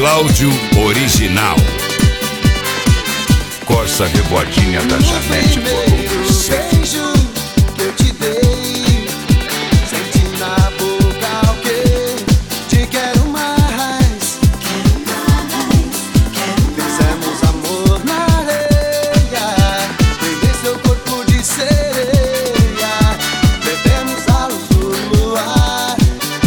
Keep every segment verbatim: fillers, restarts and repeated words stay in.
Cláudio Original. Corsa Revoadinha da Janete Volume seis. Beijo que eu te dei, senti na boca o que te quero mais. Quero mais, quero mais. Fizemos amor na areia, peguei seu corpo de sereia, bebemos a luz do luar.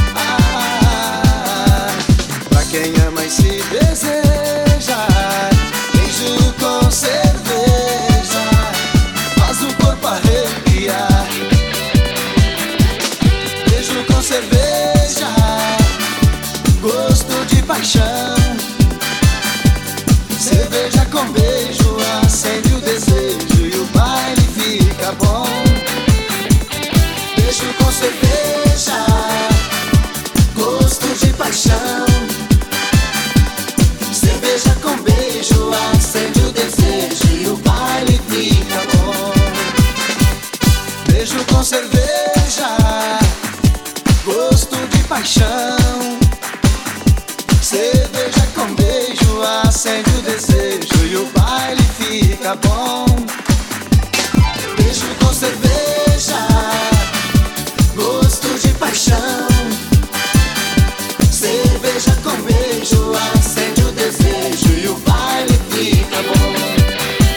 Ah, pra quem ama e se deseja, beijo com cerveja faz o corpo arrepiar. Beijo com cerveja, gosto de paixão. Cerveja com beijo acende o desejo e o baile fica bom. Beijo com cerveja, gosto de paixão. Cerveja com beijo acende o desejo e o baile fica bom. Beijo com cerveja, gosto de paixão. Cerveja com beijo acende o desejo e o baile fica bom.